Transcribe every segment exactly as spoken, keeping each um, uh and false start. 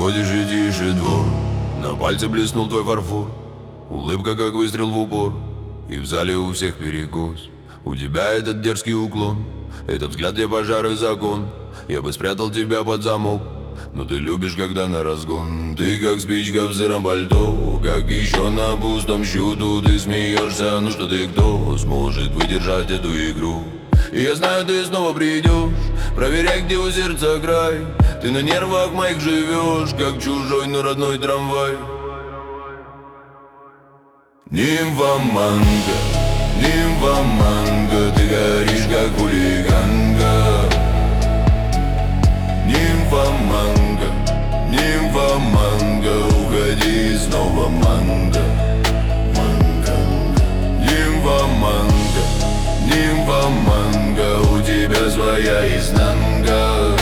Проходишь и тише двор, на пальце блеснул твой фарфор. Улыбка, как выстрел в упор, и в зале у всех перекос. У тебя этот дерзкий уклон, этот взгляд, где пожар и закон. Я бы спрятал тебя под замок, но ты любишь, когда на разгон. Ты как спичка в сыром пальто, как еще на пустом счету. Ты смеешься, ну что ты кто сможет выдержать эту игру? И я знаю, ты снова придешь, проверяй, где у сердца край. Ты на нервах моих живешь, как чужой, но родной трамвай. Нимфоманка, нимфоманка, ты горишь, как хулиганка. Нимфоманка, нимфоманка, уходи снова, манга. Нимфоманка, нимфоманка, у тебя своя изнанка.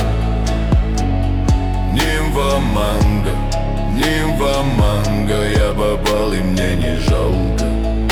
Нимфоманка, нимфоманка, я попал и мне не жалко.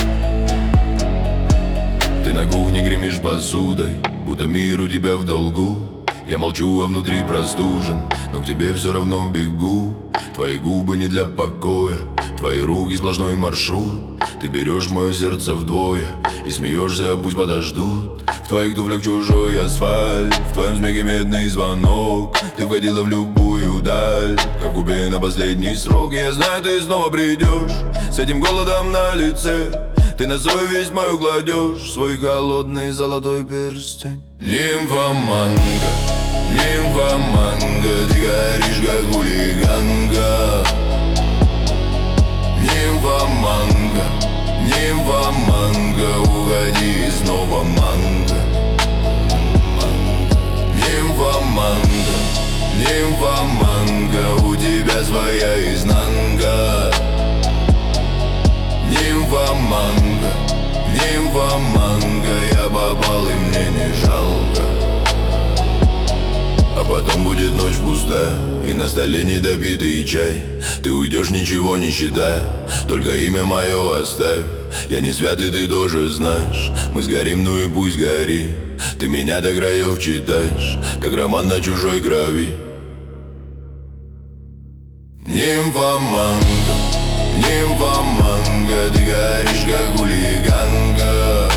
Ты на кухне гремишь посудой, будто мир у тебя в долгу. Я молчу, а внутри простужен, но к тебе все равно бегу. Твои губы не для покоя, твои руки сплошной маршрут. Ты берешь мое сердце вдвое и смеешься, пусть подождут. В твоих туфлях чужой асфальт, в твоем смехе медный звонок. Ты входила в любую даль, как в губе на последний срок. Я знаю, ты снова придешь с этим голодом на лице. Ты на совесть мою кладешь свой холодный золотой перстень. Нимфоманка, нимфоманка, ты горишь, как хулиганка. Нимфоманка, нимфоманка, уходи снова, манга. Нимфоманка, нимфоманка, у тебя своя изнанка. Нимфоманка, нимфоманка, я попал и мне не жалко. А потом будет ночь пустая, и на столе недопитый чай. Ты уйдешь, ничего не считая, только имя мое оставь. Я не святый, ты тоже знаешь, мы сгорим, ну и пусть гори. Ты меня до краев читаешь, как роман на чужой крови. Нимфоманка, нимфоманка, ты горишь, как хулиганка.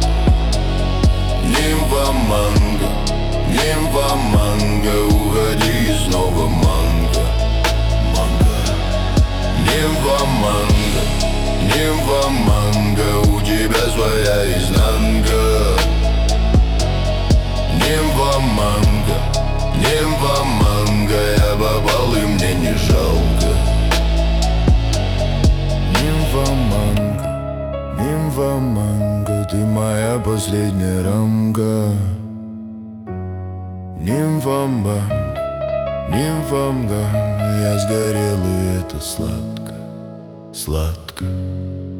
Нимфоманка, нимфоманка, уходи снова, манга. Нимфоманка, нимфоманка, у тебя своя изнанка. Нимфоманка, нимфоманка, я попал и мне не жалко. Нимфоманка, нимфоманка, ты моя последняя рамка. Нимфоманка, нимфоманка, я сгорел, и это сладко, сладко.